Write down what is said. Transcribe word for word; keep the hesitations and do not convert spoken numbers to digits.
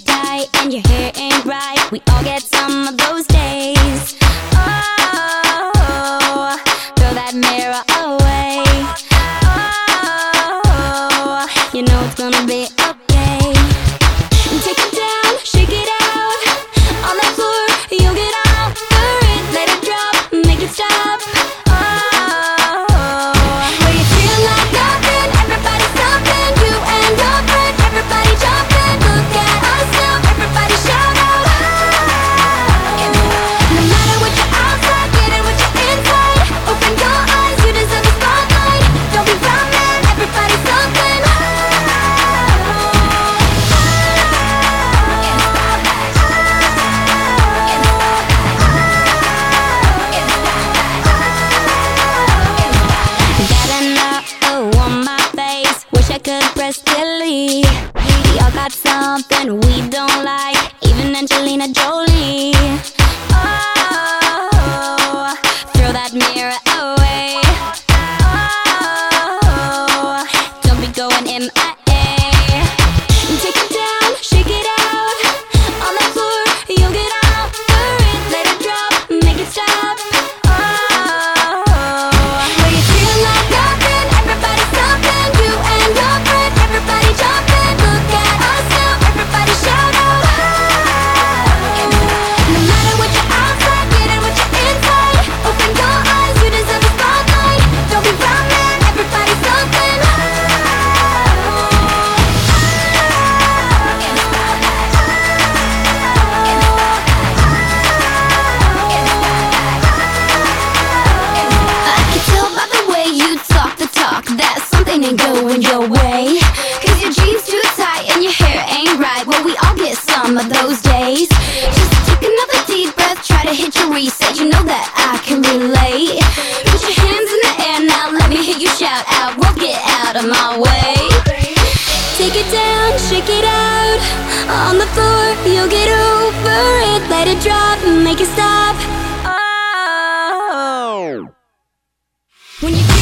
tight and your hair ain't right. We all get some of those days. Oh, throw that mirror away. Oh, you know it's gonna be okay. Take it down, shake it out. On that floor, you'll get out for it. Let it drop, make it stop. I could press delete. We all got something we don't like, even Angelina Jolie. Oh, throw that mirror away. Oh, don't be going M I A. Take it down, shake it out. On that floor, you'll get out for it. Let it drop, make it stop. Ain't going your way, cause your jeans too tight and your hair ain't right. Well, we all get some of those days. Just take another deep breath, try to hit your reset. You know that I can relate. Put your hands in the air now, let me hear you shout out. Well, get out of my way. Take it down, shake it out. On the floor, you'll get over it. Let it drop, make it stop. Oh, when you